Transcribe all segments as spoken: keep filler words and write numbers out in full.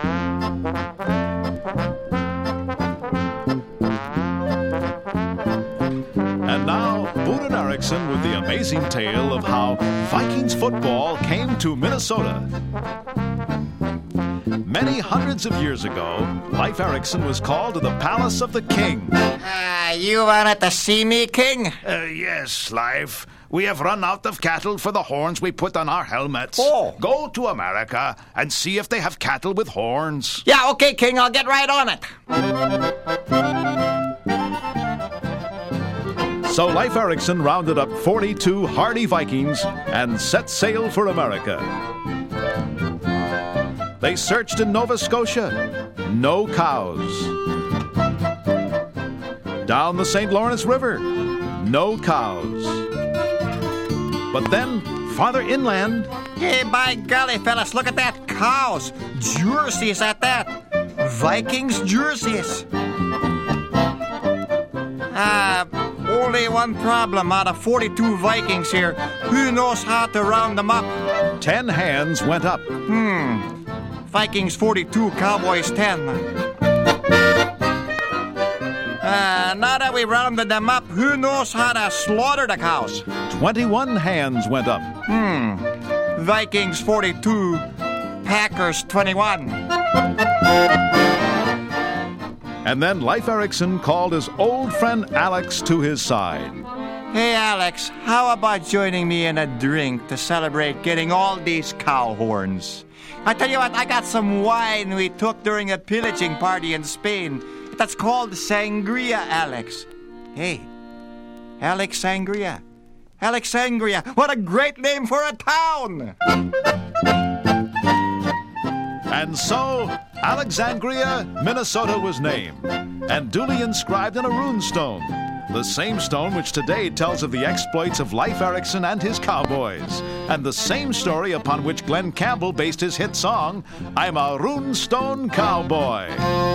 And now, Boone and Erickson with the amazing tale of how Vikings football came to Minnesota. Many hundreds of years ago, Leif Erikson was called to the palace of the king. Ah, uh, you wanted to see me, king? Uh, yes, Leif. We have run out of cattle for the horns we put on our helmets. Oh. Go to America and see if they have cattle with horns. Yeah, okay, king. I'll get right on it. So Leif Erikson rounded up forty-two hardy Vikings and set sail for America. They searched in Nova Scotia. No cows. Down the Saint Lawrence River. No cows. But then, farther inland... Hey, by golly, fellas, look at that. Cows. Jerseys at that. Vikings jerseys. Ah, uh, only one problem out of forty-two Vikings here. Who knows how to round them up? Ten hands went up. Hmm. Vikings forty-two, Cowboys ten. Uh, now that we rounded them up, who knows how to slaughter the cows? Twenty-one hands went up. Hmm. Vikings forty-two, Packers twenty-one. And then Leif Erikson called his old friend Alex to his side. Hey, Alex, how about joining me in a drink to celebrate getting all these cow horns? I tell you what, I got some wine we took during a pillaging party in Spain. That's called sangria, Alex. Hey, Alex Sangria. Alex Sangria, what a great name for a town! And so, Alexandria, Minnesota was named, and duly inscribed in a rune stone. The same stone which today tells of the exploits of Leif Erikson and his cowboys, and the same story upon which Glenn Campbell based his hit song, I'm a Rune Stone Cowboy.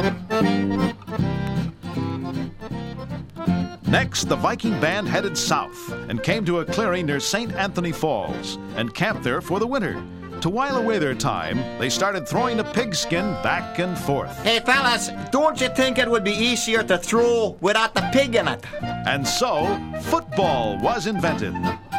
Next, the Viking band headed south and came to a clearing near Saint Anthony Falls and camped there for the winter. To while away their time, they started throwing the pigskin back and forth. Hey, fellas, don't you think it would be easier to throw without the pig in it? And so, football was invented.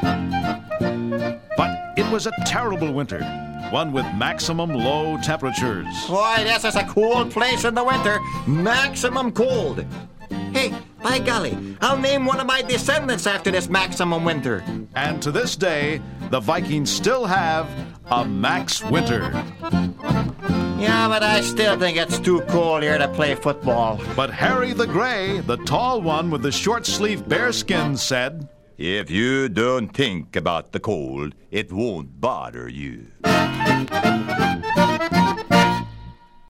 But it was a terrible winter, one with maximum low temperatures. Boy, this is a cold place in the winter. Maximum cold. Hey, by golly, I'll name one of my descendants after this maximum winter. And to this day, the Vikings still have a max winter. Yeah, but I still think it's too cold here to play football. But Harry the Gray, the tall one with the short-sleeved bearskin, said, If you don't think about the cold, it won't bother you.